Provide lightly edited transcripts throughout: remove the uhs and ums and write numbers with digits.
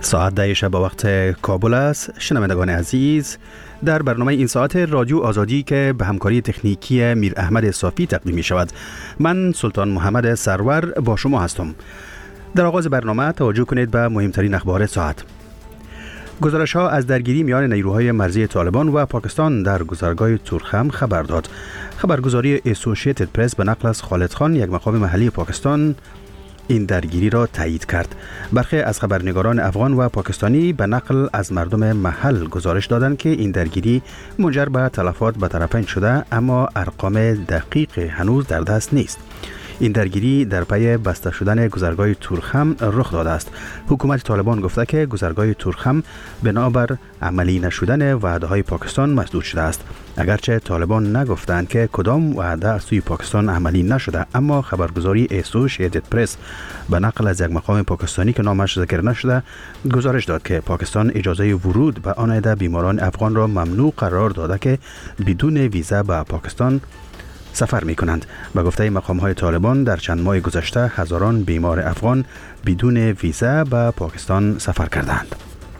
ساعت 10 شب وقت کابل است. شنوندگان عزیز، در برنامه این ساعت رادیو آزادی که به همکاری تکنیکی میر احمد صافی تقدیم می شود، من سلطان محمد سرور با شما هستم. در آغاز برنامه توجه کنید به مهمترین اخبار ساعت. گزارش ها از درگیری میان نیروهای مرزی طالبان و پاکستان در گذرگاه تورخم خبر داد. خبرگزاری اسوسییتد پرس به نقل از خالد خان، یک مقام محلی پاکستان، این درگیری را تایید کرد. برخی از خبرنگاران افغان و پاکستانی به نقل از مردم محل گزارش دادند که این درگیری منجر به تلفات به طرفین شده، اما ارقام دقیق هنوز در دست نیست. این درگیری در پی بسته شدن گذرگاه تورخم رخ داده است. حکومت طالبان گفته که گذرگاه تورخم بنابر عملی نشدن وعده‌های پاکستان مسدود شده است. اگرچه طالبان نگفتند که کدام وعده از سوی پاکستان عملی نشده، اما خبرگزاری اسوسییتد پرس به نقل از یک مقام پاکستانی که نامش ذکر نشده گزارش داد که پاکستان اجازه ورود به آن عده بیماران افغان را ممنوع قرار داده که بدون ویزا به پاکستان سفر می کنند. به گفته مقام های طالبان در چند ماه گذشته هزاران بیمار افغان بدون ویزا به پاکستان سفر کردند.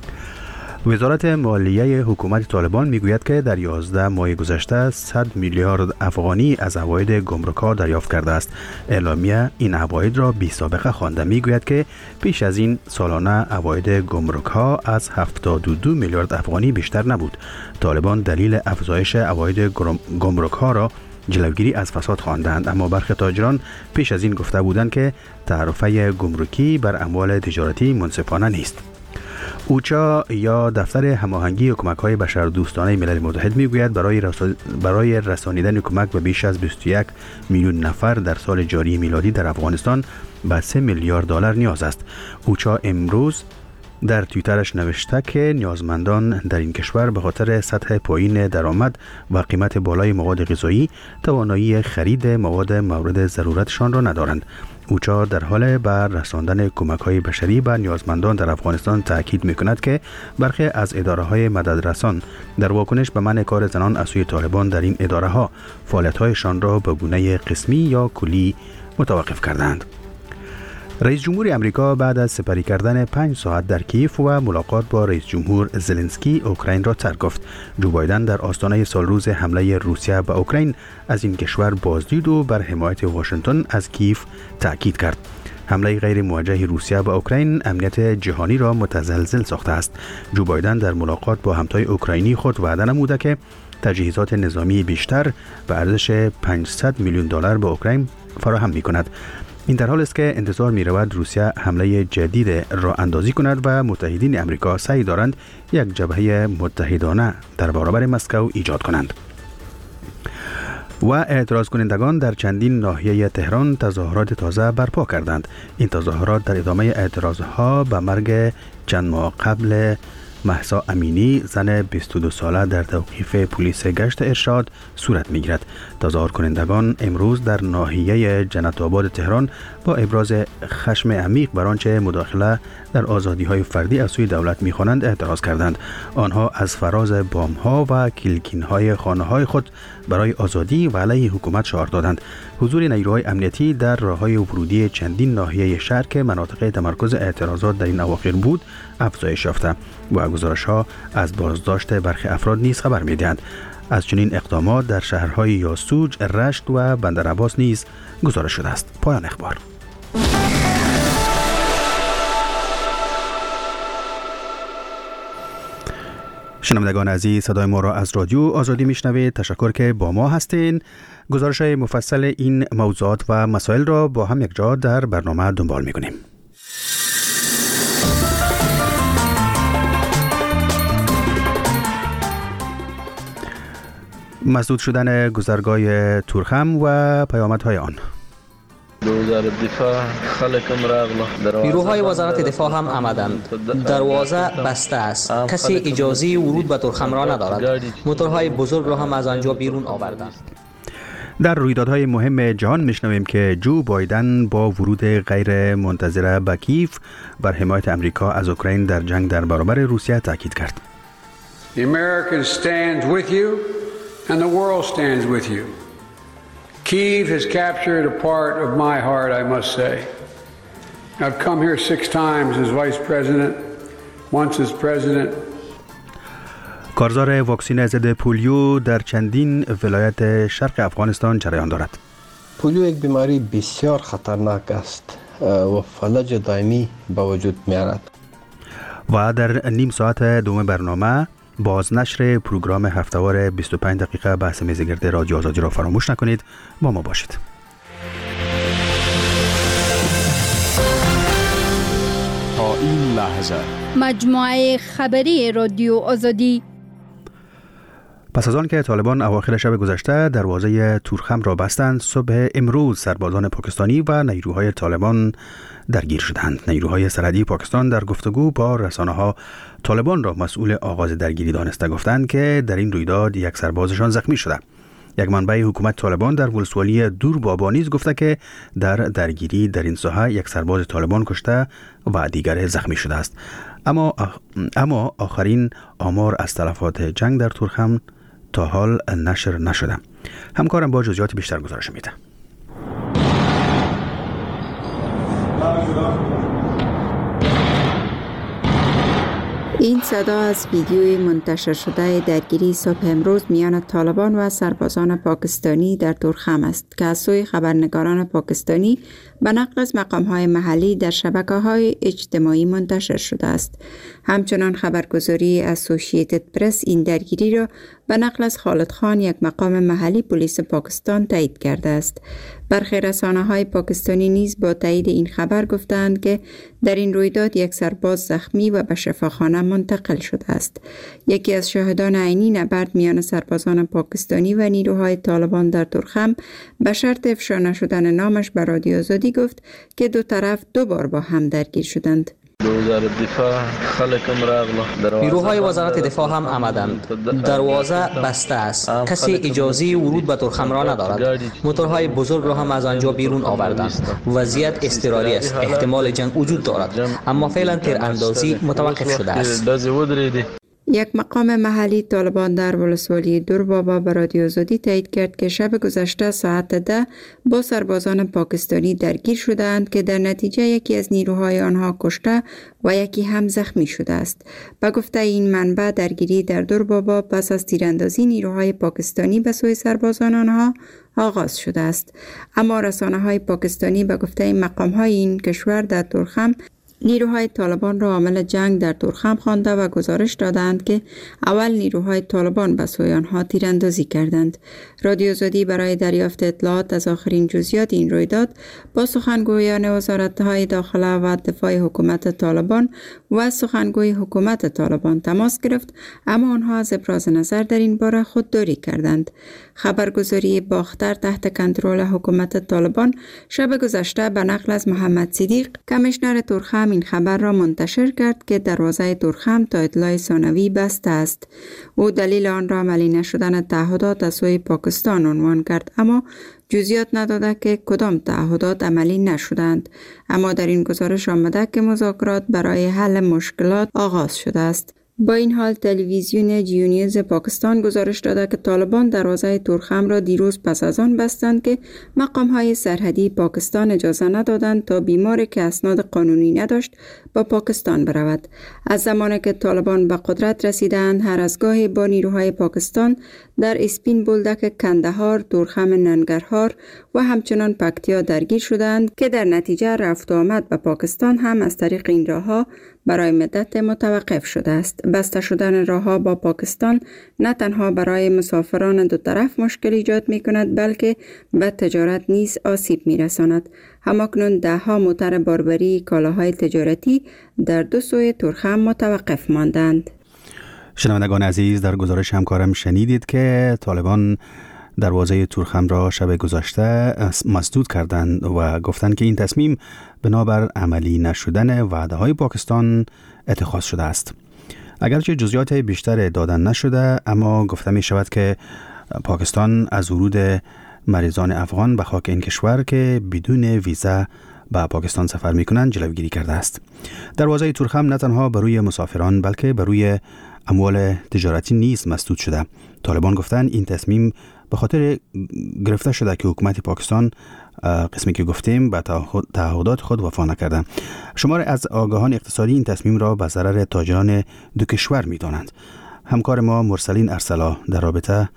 وزارت مالیه حکومت طالبان می گوید که در 11 ماه گذشته 100 میلیارد افغانی از عواید گمرک‌ها دریافت کرده است. اعلامیه این عواید را بی سابقه خوانده. می گوید که پیش از این سالانه عواید گمرک‌ها از 72 میلیارد افغانی بیشتر نبود. طالبان دلیل افزایش عواید گمرک‌ها را جلوگیری از فساد خواندند، اما برخی تاجران پیش از این گفته بودند که تعرفه گمرکی بر اموال تجارتی منصفانه نیست. اوچا یا دفتر هماهنگی کمک‌های بشردوستانه ملل متحد میگوید برای رسانیدن کمک به بیش از 21 میلیون نفر در سال جاری میلادی در افغانستان به 3 میلیارد دلار نیاز است. اوچا امروز در توییترش نوشته که نیازمندان در این کشور به خاطر سطح پایین درآمد و قیمت بالای مواد غذایی توانایی خرید مواد مورد ضرورتشان را ندارند. اوچا در حال به رساندن کمک‌های بشری به نیازمندان در افغانستان تاکید می‌کند که برخی از اداره‌های مددرسان در واکنش به منع کار زنان از سوی طالبان در این اداره‌ها فعالیت‌هایشان را به گونه قسمی یا کلی متوقف کردند. رئیس جمهور امریکا بعد از سپری کردن 5 ساعت در کیف و ملاقات با رئیس جمهور زلنسکی اوکراین را ترک گفت. جو بایدن در آستانه سالروز حمله روسیه به اوکراین از این کشور بازدید و بر حمایت واشنگتن از کیف تاکید کرد. حمله غیر موجه روسیه به اوکراین امنیت جهانی را متزلزل ساخته است. جو بایدن در ملاقات با همتای اوکراینی خود وعده نموده که تجهیزات نظامی بیشتر به ارزش 500 میلیون دلار به اوکراین فراهم می‌کند. این در حال است که انتظار می رود روسیه حمله جدید را اندازی کند و متحدین امریکا سعی دارند یک جبهه متحدانه در برابر مسکو ایجاد کنند. و اعتراض کنندگان در چندین ناحیه تهران تظاهرات تازه برپا کردند. این تظاهرات در ادامه اعتراضها به مرگ چند ماه قبل مهسا امینی، زن 22 ساله، در توقیف پلیس گشت ارشاد صورت می‌گیرد. تظاهر کنندگان امروز در ناحیه جنت آباد تهران با ابراز خشم عمیق بر آنچه مداخله در آزادی‌های فردی از سوی دولت می‌خوانند اعتراض کردند. آنها از فراز بام‌ها و کلکین‌های خانه‌های خود برای آزادی و علیه حکومت شعار دادند. حضور نیروهای امنیتی در راه‌های ورودی چندین ناحیه شهر که مناطق تمرکز اعتراضات در این اواخر بود افزایش یافته و گزارش‌ها از بازداشت برخی افراد نیز خبر می‌دهند. از چنین اقدامات در شهرهای یاسوج، رشت و بندرعباس نیز گزارش شده است. پایان اخبار. شنوندگان عزیز، صدای ما را از رادیو آزادی میشنوید. تشکر که با ما هستین. گزارش‌های مفصل این موضوعات و مسائل را با هم یک جا در برنامه دنبال می‌کنیم. مسدود شدن گذرگاه تورخم و پیامدهای آن. نیروهای وزارت دفاع هم آمدند. دروازه بسته است. کسی اجازه ورود به تورخم را ندارد. موتورهای بزرگ را هم از آنجا بیرون آوردند. در رویدادهای مهم جهان میشنویم که جو بایدن با ورود غیر منتظره به کیف بر حمایت امریکا از اوکراین در جنگ در برابر روسیه تاکید کرد. The Americans stand with you and the world stands with you. Kyiv has captured a part of my heart, I must say. I've come here 6 times as vice president once as president. کارزار واکسن ضد پولیو در چندین ولایت شرق افغانستان جریان دارد. پولیو یک بیماری بسیار خطرناک است و فلج دائمی به وجود می‌آورد. و در نیم ساعت دوم برنامه بازنشر پروگرام هفته‌وار 25 دقیقه بحث میزگرد رادیو آزادی را فراموش نکنید. با ما باشید. تا این لحظه مجموعه خبری رادیو آزادی. پس از آن که طالبان اواخر شب گذشته دروازه تورخم را بستند، صبح امروز سربازان پاکستانی و نیروهای طالبان درگیر شدند. نیروهای سرحدی پاکستان در گفتگو با رسانه‌ها طالبان را مسئول آغاز درگیری دانسته، گفتند که در این رویداد یک سربازشان زخمی شده. یک منبع حکومت طالبان در ولسوالی دور بابا نیز گفته که در درگیری در این ساحه یک سرباز طالبان کشته و دیگر زخمی شده است. اما آخرین آمار از تلفات جنگ در تورخم تا حال نشر نشده. همکارم با جزئیات بیشتر گزارش میده. این صدا از ویدیوی منتشر شده درگیری صبح امروز میان طالبان و سربازان پاکستانی در تورخم است که از سوی خبرنگاران پاکستانی به نقل از مقام‌های محلی در شبکه‌های اجتماعی منتشر شده است. همچنان خبرگزاری اسوسییتد پرس این درگیری را به نقل از خالد خان، یک مقام محلی پلیس پاکستان، تایید کرده است. برخی رسانه‌های پاکستانی نیز با تایید این خبر گفتند که در این رویداد یک سرباز زخمی و به شفاخانه منتقل شده است. یکی از شاهدان عینی نبرد میان سربازان پاکستانی و نیروهای طالبان در تورخم به شرط افشا نشدن نامش به رادیو آزادی گفت که دو طرف دو بار با هم درگیر شدند. نیروهای وزارت دفاع هم آمدند. دروازه بسته است. کسی اجازه ورود به تورخم را ندارد. موتورهای بزرگ را هم از آنجا بیرون آوردند. وضعیت اضطراری است. احتمال جنگ وجود دارد، اما فعلا تیراندازی متوقف شده است. یک مقام محلی طالبان در ولسوالی دور بابا به رادیو آزادی تایید کرد که شب گذشته ساعت 10 با سربازان پاکستانی درگیر شدند که در نتیجه یکی از نیروهای آنها کشته و یکی هم زخمی شده است. به گفته این منبع، درگیری در دور بابا پس از تیراندازی نیروهای پاکستانی به سوی سربازان آنها آغاز شده است. اما رسانه‌های پاکستانی به گفته مقام‌های این کشور در تورخم نیروهای طالبان را عامل جنگ در تورخم خوانده و گزارش دادند که اول نیروهای طالبان به سوی آنها تیراندازی کردند. رادیو آزادی برای دریافت اطلاعات از آخرین جزئیات این رویداد با سخنگویان وزارت‌های داخله و دفاع حکومت طالبان و سخنگوی حکومت طالبان تماس گرفت، اما آنها از ابراز نظر در این باره خودداری کردند. خبرگزاری باختر تحت کنترل حکومت طالبان شب گذشته به نقل از محمد صدیق، کمیشنر تورخم، این خبر را منتشر کرد که دروازه تورخم تا اطلاع ثانوی بسته است. او دلیل آن را عملی نشدن تعهدات از سوی پاکستان عنوان کرد، اما جزئیات نداده که کدام تعهدات عملی نشدند. اما در این گزارش آمده که مذاکرات برای حل مشکلات آغاز شده است. با این حال تلویزیون جیو نیوز پاکستان گزارش داده که طالبان دروازه تورخم را دیروز پس از آن بستند که مقام‌های سرحدی پاکستان اجازه ندادند تا بیماری که اسناد قانونی نداشت با پاکستان برود. از زمانی که طالبان به قدرت رسیدند، هر از گاهی با نیروهای پاکستان در اسپین بولدک کندهار، تورخم ننگرهار و همچنان پکتیا درگیر شدند که در نتیجه رفت و آمد به پاکستان هم از طریق این راه‌ها برای مدت متوقف شده است. بسته شدن راه‌ها با پاکستان نه تنها برای مسافران دو طرف مشکل ایجاد می‌کند، بلکه به تجارت نیز آسیب می‌رساند. همکنون ده‌ها موتر باربری کالاهای تجارتی در دو سوی تورخم متوقف ماندند. شنوندگان عزیز، در گزارش همکارم شنیدید که طالبان دروازه تورخم را شب گذشته مسدود کردند و گفتند که این تصمیم بنابر عملی نشدن وعده‌های پاکستان اتخاذ شده است. اگرچه جزئیات بیشتر دادن نشده، اما گفته می شود که پاکستان از ورود مریضان افغان به خاک این کشور که بدون ویزا به پاکستان سفر می کنند جلوگیری کرده است. دروازه تورخم نه تنها بروی مسافران بلکه بروی اموال تجارتی نیز مسدود شده. طالبان گفتند این تصمیم به خاطر گرفته شده که حکومت پاکستان قسمی که گفتیم به تعهدات خود وفا نکردند. شمار از آگاهان اقتصادی این تصمیم را به ضرر تاجران دو کشور می‌دانند. همکار ما مرسلین ارسلا در رابطه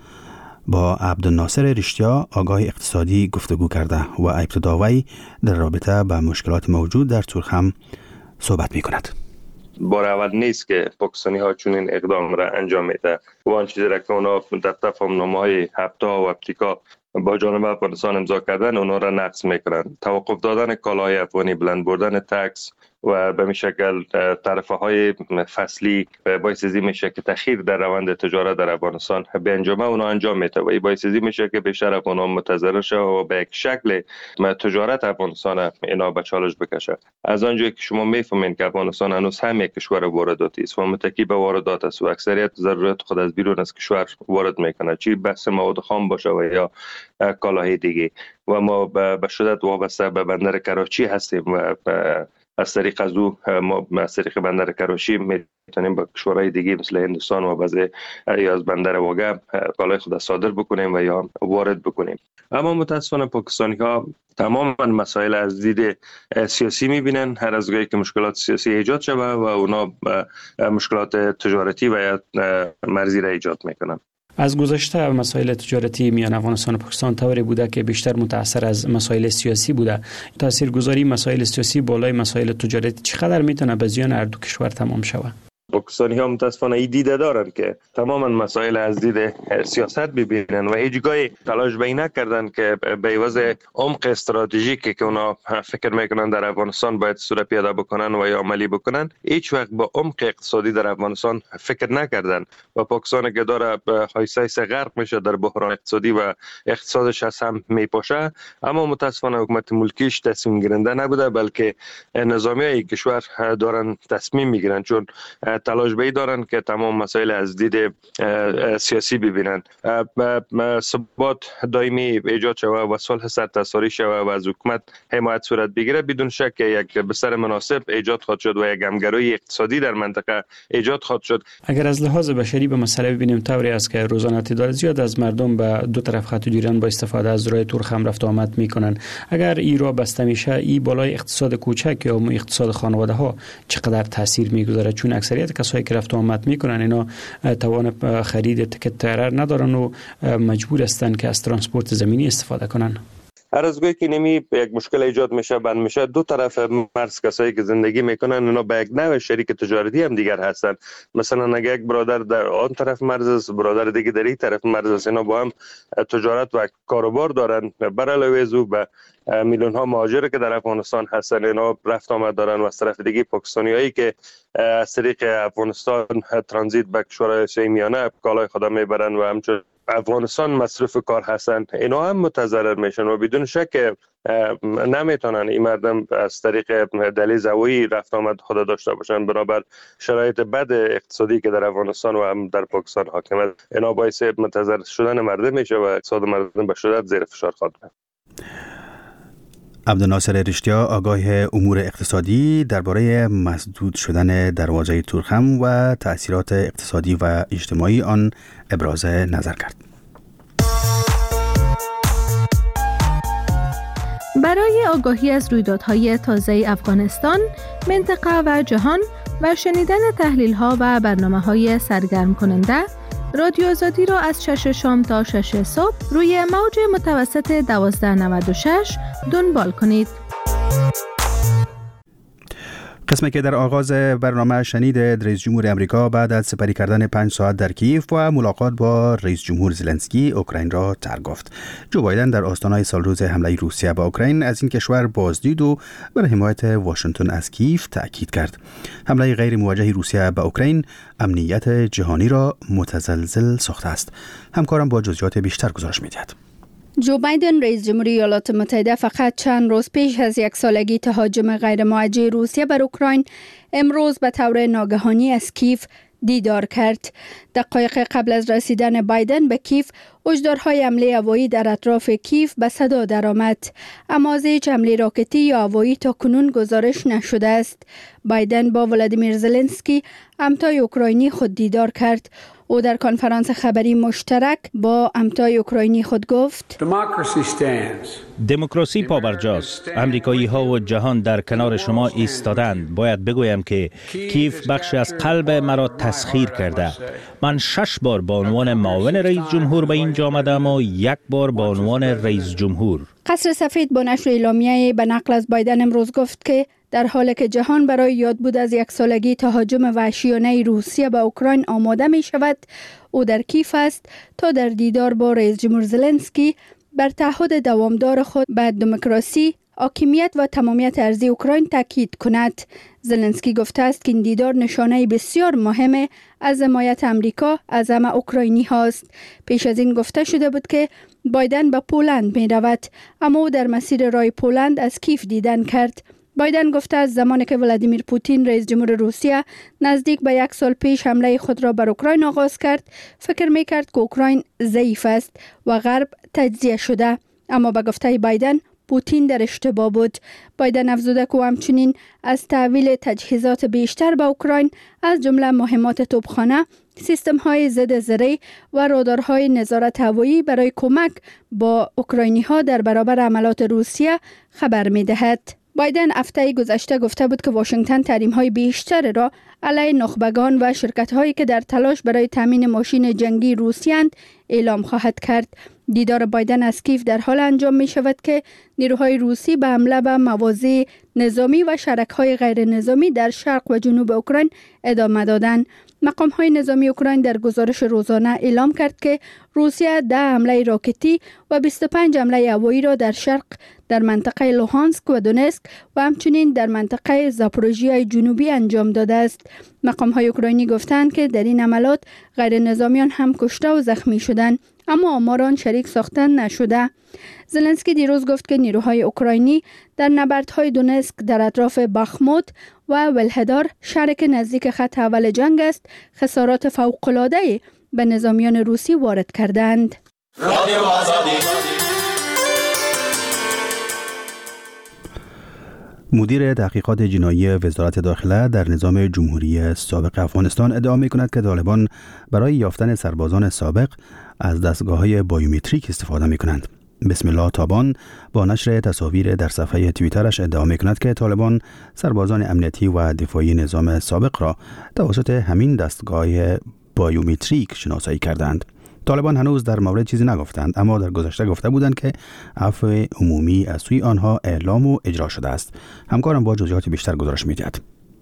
با عبدالناصر رشتیا آگاه اقتصادی گفتگو کرده و ابتدا وی در رابطه با مشکلات موجود در تورخم صحبت می‌کند. بار اول نیست که پاکستانی ها چون این اقدام را انجام میده و آن چیزی را که اونا در تفاهم‌نامه های هفتا و اپتیکا با جانب افغانستان امضا کردن اونا را نقض میکنن. توقف دادن کالاهای افغانی، بلند بردن تکس و به شکل طرفه های فصلی باعث میشه که تأخیر در روند تجارت در افغانستان به انجام اونا انجام میده و این باعث میشه که بیشتر افغانان متضرر شوند و به یک شکل تجارت افغانستان اینا به چالش بکشه. از آنجایی که شما میفهمین که افغانستان هنوز هم یک کشور وارداتی است و متکی به واردات است و اکثریت ضرورت خود از بیرون از کشور وارد میکنه، چی بحث مواد خام باشه و یا کالاهای دیگه، و ما به شدت وابسته به بندر کراچی هستیم و از طریق از او ما از طریق بندر کراچی میتونیم با کشورهای دیگه مثل هندوستان و بعضی یا از بندر واگه کالای خود صادر بکنیم و یا وارد بکنیم. اما متاسفانه پاکستانی ها تماما مسائل از دید سیاسی میبینن. هر از گاهی که مشکلات سیاسی ایجاد شده و اونا مشکلات تجارتی و یا مرزی را ایجاد میکنن. از گذشته مسائل تجارتی میان افغانستان و پاکستان طوری بوده که بیشتر متأثر از مسائل سیاسی بوده. تاثیرگذاری مسائل سیاسی بالای مسائل تجارتی چقدر میتونه به زیان هر دو کشور تمام شود؟ پاکستانی ها متاسفانه این دیده دارن که تماما مسائل از دید سیاست ببینن و هیچگاهی تلاش به این نکردن که به عوض عمق استراتژیکی که اونا فکر میکنن در افغانستان باید صورت پیاده بکنن و یا عملی بکنن، هیچ وقت با عمق اقتصادی در افغانستان فکر نکردن و پاکستان که داره حیثیت غرق میشه در بحران اقتصادی و اقتصادش از هم میپاشه، اما متاسفانه حکومت ملکیش تصمیم گیرنده نبوده، بلکه نظامیای کشور دارن تصمیم میگیرن، چون تلاش به دارن که تمام مسائل از دید سیاسی ببینن. ثبات دائمی ایجاد شود و صلح سرتاساری شود و از حکومت حمایت صورت بگیره، بدون شک یک بستر مناسب ایجاد خواهد شد و یک همگرایی اقتصادی در منطقه ایجاد خواهد شد. اگر از لحاظ بشری به مسئله ببینیم، طوری است که روزانه تعداد زیاد از مردم به دو طرف خط جریان با استفاده از راه تورخم رفت آمد میکنن. اگر این راه بسته میشه، این بالای اقتصاد کوچک یا اقتصاد خانواده ها چقدر تاثیر میگذاره؟ چون اکثریت کسایی که رفت آمد میکنن اینا توان خرید تیکت طیاره ندارن و مجبور هستن که از ترانسپورت زمینی استفاده کنن. هر از گاهی که نمی یک مشکل ایجاد میشه، بند میشه، دو طرف مرز کسایی که زندگی میکنن اونا به یک نوع شریک تجارتی هم دیگر هستن. مثلا اگه یک برادر در آن طرف مرز است، برادر دیگه در این طرف مرز است، اینا با هم تجارت و کاروبار دارن. بر علاوه از او به میلیون ها مهاجر که در افغانستان هستن، اینا رفت آمد دارن و از طرف دیگه پاکستانیایی که از طریق افغانستان ترانزیت به کشورهای آسیای میانه کالای خود میبرن و همچنین افغانستان مصرف کار هستن، اینا هم متضرر میشن و بدون شک نمیتونن این مردم از طریق دهلیز هوایی رفت آمد خود داشته باشن. بنابر شرایط بد اقتصادی که در افغانستان و هم در پاکستان حاکمه، اینا باعث متضرر شدن مردم میشه و اقتصاد مردم به شدت زیر فشار خواهد بود. عبدالناصر رشتیا آگاه امور اقتصادی درباره مسدود شدن دروازه تورخم و تأثیرات اقتصادی و اجتماعی آن ابراز نظر کرد. برای آگاهی از رویدادهای تازه افغانستان، منطقه و جهان و شنیدن تحلیل‌ها و برنامه‌های سرگرم کننده، رادیو آزادی را از 6 شام تا 6 صبح روی موج متوسط 1296 دنبال کنید. قسمی که در آغاز برنامه شنید، رئیس جمهور امریکا بعد از سپری کردن 5 ساعت در کیف و ملاقات با رئیس جمهور زلنسکی اوکراین را ترک گفت. جو بایدن در آستانه سالروز حمله روسیه به اوکراین از این کشور بازدید و بر حمایت واشنگتن از کیف تأکید کرد. حمله غیر موجه روسیه به اوکراین امنیت جهانی را متزلزل ساخته است. همکارم با جزئیات بیشتر گزارش می‌دهد. جو بایدن رئیس جمهوری ایالات متحده فقط چند روز پیش از 1 سالگی تهاجم غیر موجه روسیه بر اوکراین امروز به طور ناگهانی از کیف دیدار کرد. دقایق قبل از رسیدن بایدن به کیف، هشدارهای حمله هوایی در اطراف کیف به صدا درآمد، اما از هیچ حمله راکتی یا هوایی تا کنون گزارش نشده است. بایدن با ولادیمیر زلنسکی همتای اوکراینی خود دیدار کرد. او در کنفرانس خبری مشترک با امتای اوکراینی خود گفت: دموکراسی پابرجاست. امریکایی ها و جهان در کنار شما ایستادند. باید بگویم که کیف بخشی از قلب مرا تسخیر کرده. من 6 بار به عنوان معاون رئیس جمهور به اینجا آمدم و 1 بار به عنوان رئیس جمهور. قصر سفید با نشر اعلامیه به نقل از بایدن امروز گفت که در حالی که جهان برای یادبود از 1 سالگی تهاجم وحشیانه روسیه به اوکراین آماده می شود، او در کیف است تا در دیدار با رئیس جمهور زلنسکی بر تعهد دوامدار خود به دموکراسی، حاکمیت و تمامیت ارضی اوکراین تاکید کند. زلنسکی گفته است که این دیدار نشانه بسیار مهم از حمایت امریکا از همه اوکراینی هاست. پیش از این گفته شده بود که بایدن به پولند می رود، اما او در مسیر راه پولند از کیف دیدن کرد. بایدن گفته از زمانی که ولادیمیر پوتین رئیس جمهور روسیه نزدیک به 1 سال پیش حمله خود را بر اوکراین آغاز کرد، فکر می کرد که اوکراین ضعیف است و غرب تجزیه شده، اما به گفته بایدن پوتین در اشتباه بود. بایدن افزوده که همچنین از تحویل تجهیزات بیشتر به اوکراین از جمله مهمات توپخانه، سیستم های ضد زرهی و رادارهای نظارت هوایی برای کمک با اوکراینی ها در برابر حملات روسیه خبر می دهد. بایدن هفته گذشته گفته بود که واشنگتن تحریم‌های بیشتر را علیه نخبگان و شرکت‌هایی که در تلاش برای تامین ماشین جنگی روسیاند اعلام خواهد کرد. دیدار بایدن از کیف در حال انجام می شود که نیروهای روسی به حمله به مواضع نظامی و شرک‌های غیر نظامی در شرق و جنوب اوکراین ادامه دادند. مقام‌های نظامی اوکراین در گزارش روزانه اعلام کرد که روسیه 10 حمله راکتی و 25 حمله هوایی را در شرق در منطقه لوهانسک و دونسک و همچنین در منطقه زاپوروژیای جنوبی انجام داده است. مقام‌های اوکراینی گفتند که در این حملات غیر نظامیان هم کشته و زخمی شدند، اما آمار آن شریک ساختن نشده. زلنسکی دیروز گفت که نیروهای اوکراینی در نبردهای دونسک در اطراف باخموت و ولهدار، شهری که نزدیک خط اول جنگ است، خسارات فوق‌العاده به نظامیان روسی وارد کردند. مدیر تحقیقات جنایی وزارت داخله در نظام جمهوری سابق افغانستان ادعا می‌کند که طالبان برای یافتن سربازان سابق از دستگاه‌های بایومتریک استفاده می‌کنند. بسم الله تابان با نشر تصاویر در صفحه توییترش ادعا می‌کند که طالبان سربازان امنیتی و دفاعی نظام سابق را توسط همین دستگاه بایومتریک شناسایی کردند. طالبان هنوز در مورد چیزی نگفتند، اما در گذشته گفته بودند که عفو عمومی از سوی آنها اعلام و اجرا شده است. همکارم با جزئیات بیشتر گزارش می‌دهد.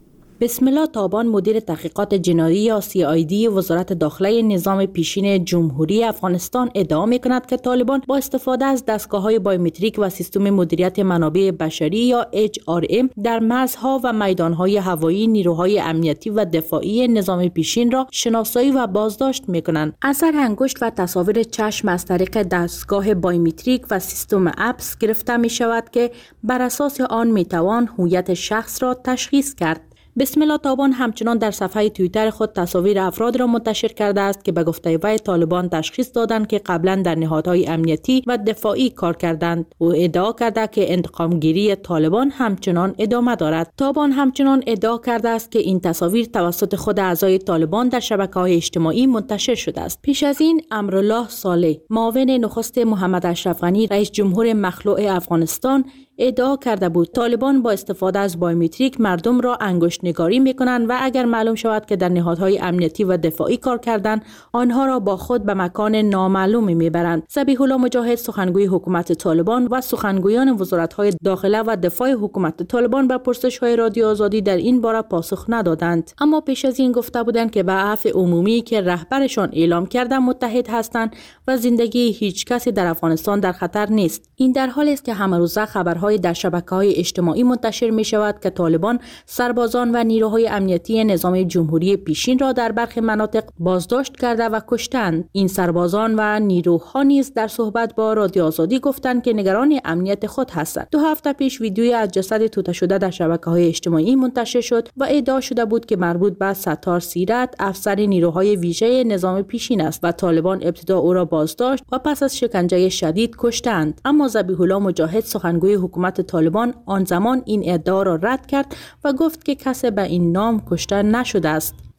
بسم الله تابان مدیر تحقیقات جنایی یا CID وزارت داخله نظام پیشین جمهوری افغانستان ادعا می‌کند که طالبان با استفاده از دستگاه‌های بایومتریک و سیستم مدیریت منابع بشری یا HRM در مرزها و میدان‌های هوایی نیروهای امنیتی و دفاعی نظام پیشین را شناسایی و بازداشت می‌کنند. اثر انگشت و تصاویر چشم از طریق دستگاه بایومتریک و سیستم اپس گرفته می‌شود که بر اساس آن می‌توان هویت شخص را تشخیص کرد. بسم الله تابان همچنان در صفحه توییتر خود تصاویر افراد را منتشر کرده است که به گفته وی طالبان تشخیص دادند که قبلا در نهادهای امنیتی و دفاعی کار کردند. او ادعا کرده که انتقامگیری طالبان همچنان ادامه دارد. تابان همچنان ادعا کرده است که این تصاویر توسط خود اعضای طالبان در شبکه‌های اجتماعی منتشر شده است. پیش از این امرالله صالح معاون نخست محمد اشرف غنی رئیس جمهور مخلوع افغانستان ادعا کرده بود طالبان با استفاده از بایومتریک مردم را انگشت نگاری میکنند و اگر معلوم شود که در نهادهای امنیتی و دفاعی کار کردند آنها را با خود به مکان نامعلومی میبرند. ذبیح الله مجاهد سخنگوی حکومت طالبان و سخنگویان وزارت‌های داخله و دفاع حکومت طالبان به پرسش‌های رادیو آزادی در این باره پاسخ ندادند، اما پیش از این گفته بودند که به عفو عمومی که رهبرشان اعلام کرده متحد هستند و زندگی هیچ کسی در افغانستان در خطر نیست. این در حالی است که همه روزه خبرهای در شبکه‌های اجتماعی منتشر می شود که طالبان سربازان و نیروهای امنیتی نظام جمهوری پیشین را در برخی مناطق بازداشت کرده و کشتند. این سربازان و نیروها نیز در صحبت با رادیو آزادی گفتند که نگران امنیت خود هستند. 2 هفته پیش ویدیویی از جسد توته شده در شبکه‌های اجتماعی منتشر شد و ادعا شده بود که مربوط به ستار سیرت افسر نیروهای ویژه نظام پیشین است و طالبان ابتدا او را بازداشت و پس از شکنجه شدید کشتند. اما ذبیح الله مجاهد سخنگوی حکومت طالبان آن زمان این ادعا را رد کرد و گفت که کسی به این نام کشته نشده است.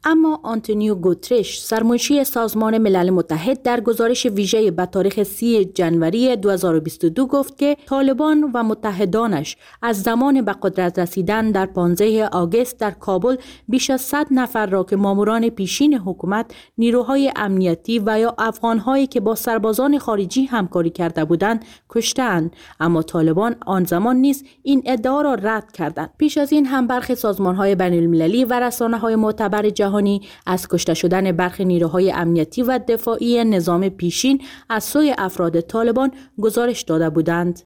اما آنتونیو گوترش سرمنشی سازمان ملل متحد در گزارش ویژه به تاریخ 30 جنوری 2022 گفت که طالبان و متحدانش از زمان به قدرت رسیدن در 15 آگوست در کابل بیش از 100 نفر را که ماموران پیشین حکومت، نیروهای امنیتی و یا افغان‌هایی که با سربازان خارجی همکاری کرده بودند کشتند، اما طالبان آن زمان نیز این ادعا را رد کردند. پیش از این هم برخی سازمان‌های بین‌المللی و رسانه‌های معتبر جهانی از کشته شدن برخی نیروهای امنیتی و دفاعی نظام پیشین از سوی افراد طالبان گزارش داده بودند.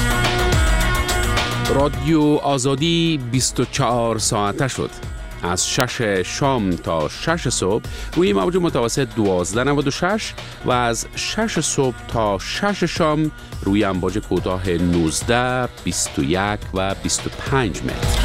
رادیو آزادی 24 ساعته شد. از 6 شام تا 6 صبح روی موج متوسط 1296 و از 6 صبح تا 6 شام روی امواج کوتاه 19، 21 و 25 متر.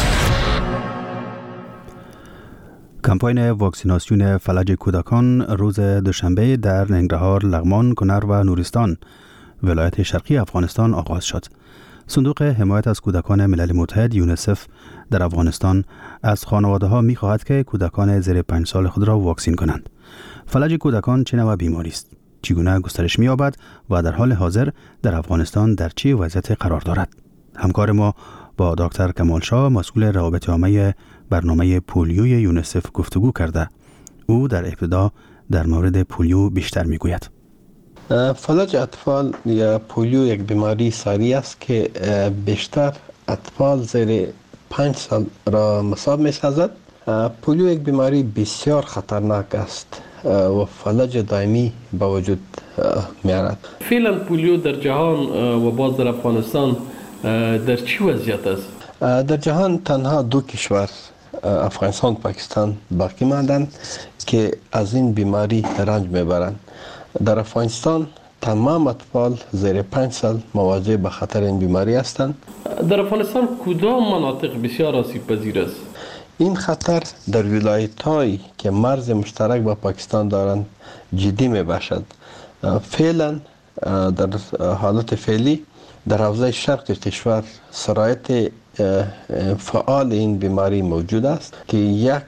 کمپاین واکسیناسیون فلج کودکان روز دوشنبه در ننگرهار، لغمان، کنر و نورستان ولایت شرقی افغانستان آغاز شد. صندوق حمایت از کودکان ملل متحد یونیسف در افغانستان از خانواده‌ها می‌خواهد که کودکان زیر 5 سال خود را واکسین کنند. فلج کودکان چه نوع بیماری است؟ چگونه گسترش می‌یابد و در حال حاضر در افغانستان در چه وضعیت قرار دارد؟ همکار ما با دکتر کمال شاه، مسئول روابط عامه برنامه پولیوی یونیسف گفتگو کرده. او در ابتدا در مورد پولیو بیشتر می‌گوید. فلج اطفال یا پولیو یک بیماری ساری است که بیشتر اطفال زیر 5 سال را مصاب می‌سازد. پولیو یک بیماری بسیار خطرناک است و فلج دائمی به وجود می‌آورد. فعلا پولیو در جهان و باز در افغانستان در چه وضعیت است؟ در جهان تنها 2 کشور، افغانستان و پاکستان باقی ماندند که از این بیماری رنج میبرند. در افغانستان تمام اطفال زیر 5 سال مواجه به خطر این بیماری هستند. در افغانستان کدام مناطق بسیار آسیب پذیر است؟ این خطر در ولایت‌هایی که مرز مشترک با پاکستان دارند جدی میباشد. فعلا در حالت فعلی در حوزه شرق کشور سرایت فعال این بیماری موجود است که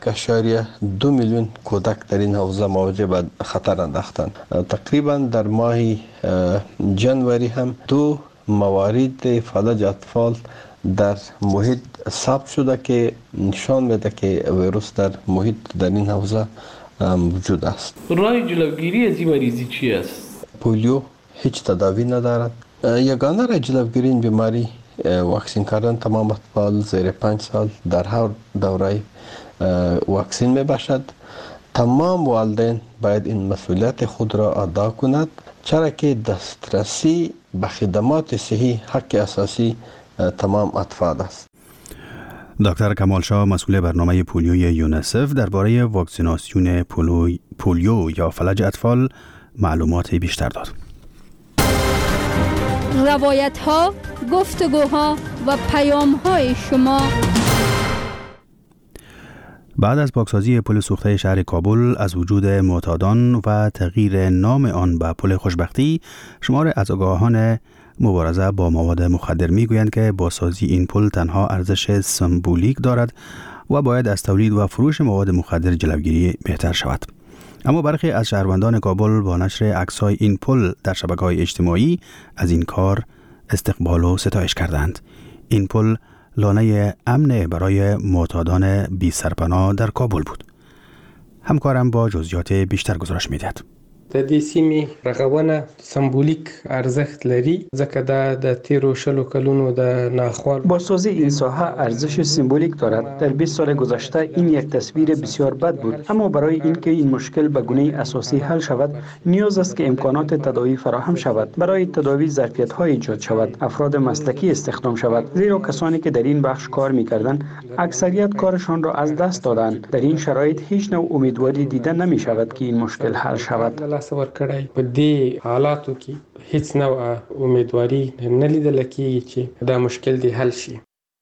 1.2 میلیون کودک در این حوزه مواجه به خطر انداختند. تقریبا در ماه جنوری هم 2 موارد فلج اطفال در محیط ثبت شده که نشان میده که ویروس در محیط در این حوزه موجود است. راه جلوگیری از این مریضی چی است؟ پولیو هیچ تداوی ندارد. یگانه راه جلوگیری این بیماری واکسین کردن تمام اطفال زیر 5 سال در هر دوره واکسین می باشد. تمام والدین باید این مسئولیت خود را ادا کند، چرا که دسترسی به خدمات صحی حق اساسی تمام اطفال است. دکتر کمال شاه، مسئول برنامه پولیوی یونیسف، درباره واکسیناسیون پولیو یا فلج اطفال معلومات بیشتر داد. روایت ها، گفتگوها و پیام های شما. بعد از پاکسازی پل سوخته شهر کابل از وجود معتادان و تغییر نام آن به پل خوشبختی، شمار از آگاهان مبارزه با مواد مخدر میگویند که بازسازی این پل تنها ارزش سمبولیک دارد و باید از تولید و فروش مواد مخدر جلوگیری بهتر شود. اما برخی از شهروندان کابل با نشر عکس‌های این پل در شبکه‌های اجتماعی از این کار استقبال و ستایش کردند. این پل لانه امن برای معتادان بی سرپناه در کابل بود. همکارم با جزئیات بیشتر گزارش می‌دهد. د دې سیمې رغونه سمبولیک ارزښت لري ځکه دا د تیرو شلو کلونو د ناخوال. بازسازی این ساحه ارزش سمبولیک دارد. در 20 سال گذشته این یک تصویر بسیار بد بود، اما برای اینکه این مشکل به گونه اساسی حل شود نیاز است که امکانات تداوی فراهم شود. برای تداوی ظرفیت‌های ایجاد شود، افراد مسلکی استخدام شود، زیرا کسانی که در این بخش کار می‌کردند اکثریت کارشان را از دست دادند. در این شرایط هیچ نوع امیدواری دیده نمی‌شود که این مشکل حل شود. تصور کړی په دې حالاتو کې هیڅ نوع امیدواری نه لیدل کېږي چې دا مشکل دی حل شي.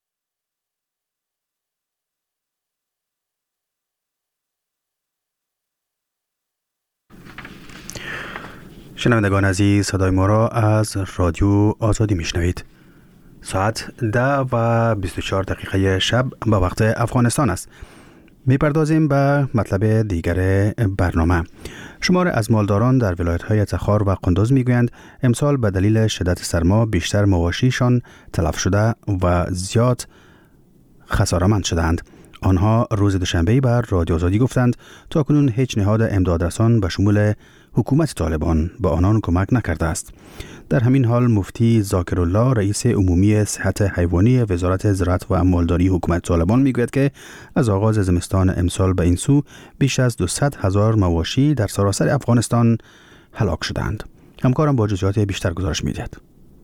شنوندگان عزیز، صدای ما را از رادیو آزادی میشنوید. ساعت 10:24 شب به وقت افغانستان است. میپردازیم به مطلب دیگر برنامه. شمار از مالداران در ولایت‌های تخار و قندوز میگویند امسال به دلیل شدت سرما بیشتر مواشیشان تلف شده و زیاد خساره‌مند شدند. آنها روز دوشنبه بر رادیو آزادی گفتند تاکنون هیچ نهاد امدادرسان به شمول حکومت طالبان به آنان کمک نکرده است. در همین حال مفتی ذاکرالله رئیس عمومی صحت حیوانی وزارت زراعت و مالداری حکومت طالبان میگوید که از آغاز زمستان امسال به این سو بیش از 200,000 مواشی در سراسر افغانستان هلاک شدند. همکارم با جزئیات بیشتر گزارش می‌دهد.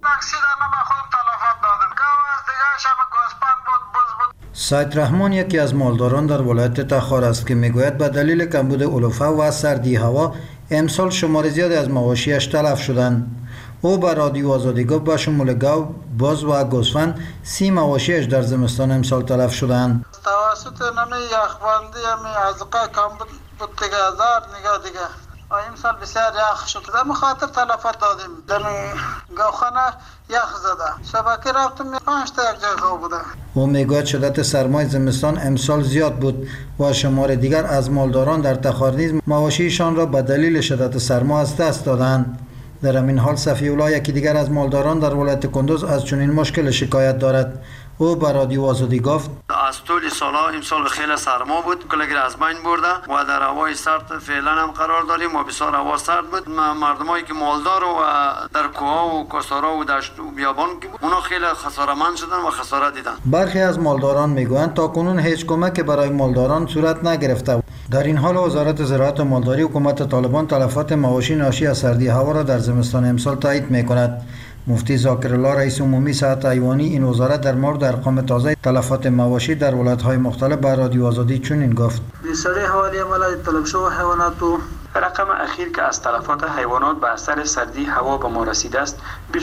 سید رحمان یکی از مالداران در ولایت تخار است که میگوید به دلیل کمبود علوفه و سردی هوا امسال شمار زیادی از مواشیش تلف شدند. او به رادیو آزادی گفت به شمول گاو، باز و گوسفند 30 مواشیش در زمستان امسال تلف شدند. توسط نمی یخبندی ازقه کمبود بود دیگه هزار نگاه دیگه این سال بسیار یخ شد. در خاطر تلفات دادیم. در گاوخانه یخ زده. شبکه رفتم 5 تا یک جای خواب بوده. او میگوید شدت سرمای زمستان امسال زیاد بود و شمار دیگر از مالداران در تخار نیز مواشیشان را به دلیل شدت سرما از دست دادند. در همین حال صفی‌الله یکی دیگر از مالداران در ولایت کندوز از چنین مشکل شکایت دارد. او به رادیو آزادی گفت از طول سالها امسال خیلی سرما بود، کلگر از بین برده و در هوای سرد فعلا هم قرار داریم و بسیار هوا سرد بود. مردمایی که مالدار و در کوها و کاستارها و دشت و بیابان بود اونا خیلی خساره‌مند شدن و خسارت دیدن. برخی از مالداران میگویند تاکنون هیچ کمک برای مالداران صورت نگرفته. در این حال وزارت زراعت و مالداری حکومت طالبان تلفات مواشی ناشی از سردی هوا را در زمستان امسال تایید میکند. مفتی ذاکرالله رئیس عمومی صحت حیوانی این وزارت در مورد ارقام تازه تلفات مواشی در ولایت‌های مختلف به رادیو آزادی چنین گفت: سری حوالی عمل تلف شو حیوانات و رقم اخیر که از تلفات حیوانات به اثر سردی هوا به ما رسیده است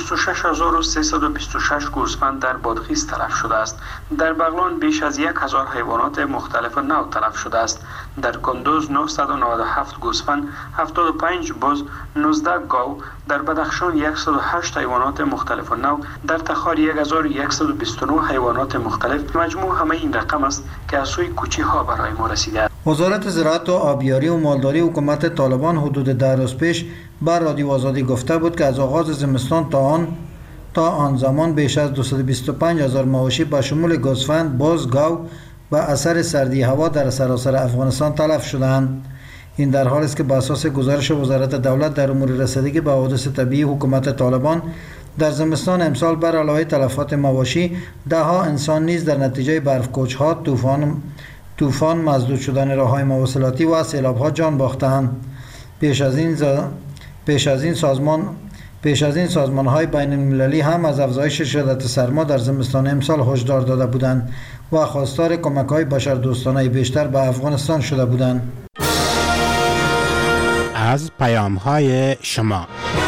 26326 گوسفند در بادغیس تلف شده است. در بغلان بیش از 1000 حیوانات مختلف نوع تلف شده است. در کندوز 997 گوسفند، 75 بز، 19 گاو، در بدخشان 108 حیوانات مختلف نوع، در تخار 1129 حیوانات مختلف. مجموع همه این رقم است که از سوی کوچی ها برای ما رسیده است. وزارت زراعت و آبیاری و مالداری حکومت طالبان حدود 10 روز پیش بر رادیو آزادی گفته بود که از آغاز زمستان تا آن زمان بیش از 225,000 مواشی به شمول گوسفند، بز، گاو و اثر سردی هوا در سراسر افغانستان تلف شدند. این در حالی است که بر اساس گزارش وزارت دولت در امور رسیدگی به حوادث طبیعی حکومت طالبان در زمستان امسال بر علاوه تلفات مواشی 10 انسان نیز در نتیجه برف‌کوچ‌ها، طوفان، مسدود شدن راه‌های مواصلاتی و سیلاب‌ها جان باختند. پیش از این سازمان‌های بین‌المللی هم از افزایش شدت سرما در زمستان امسال هشدار داده بودند و خواستار کمک‌های بشردوستانه بیشتر به افغانستان شده بودند. از پیام‌های شما.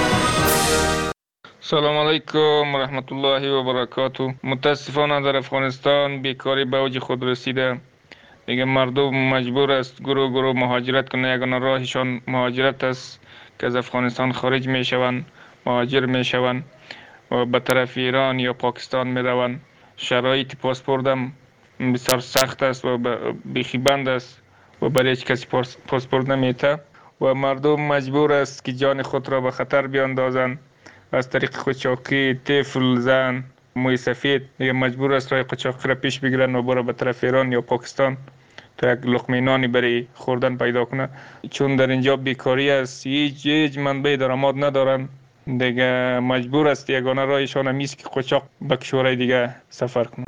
سلام علیکم رحمت الله و برکاته. متاسفانه در افغانستان بیکاری به اوج خود رسیده. دیگه مردم مجبور است گروه مهاجرت کنه. یگانه راهشان مهاجرت است که از افغانستان خارج میشوند، مهاجر میشوند و به طرف ایران یا پاکستان میروند. شرایط پاسپورت هم بسیار سخت است و بیخی بند است و برای هیچ کسی پاسپورت نمیته و مردم مجبور است که جان خود را به خطر بیاندازند از طریق قاچاقی، طفل، زن، موی سفید دیگه مجبور است راه قاچاقی را پیش بگیرن و برای به طرف ایران یا پاکستان تا یک لقمه نانی برای خوردن پیدا کنه. چون در اینجا بیکاری است، هیچ منبع درآمد ندارن، دیگه مجبور است یگانه راهشان هم است که قاچاق به کشورهای دیگه سفر کنه.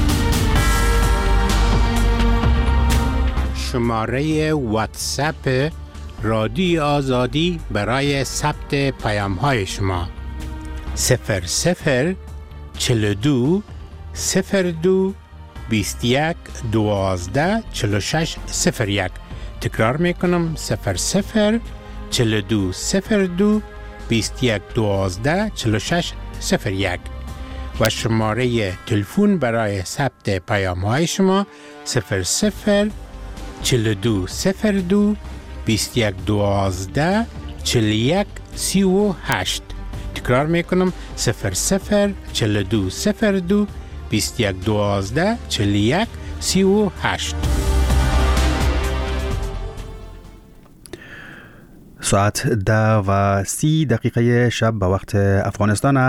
شماره واتساپ رادیو آزادی برای ثبت پیام‌های شما 00 42 02 21 12 46 01. تکرار میکنم 00 42 02 21 12 46 01 و شماره تلفن برای ثبت پیام‌های شما 00 42 02 21 12 41 38. تکرار میکنم 00 42 02 21 12 41 38. ساعت 10:30 شب به وقت افغانستان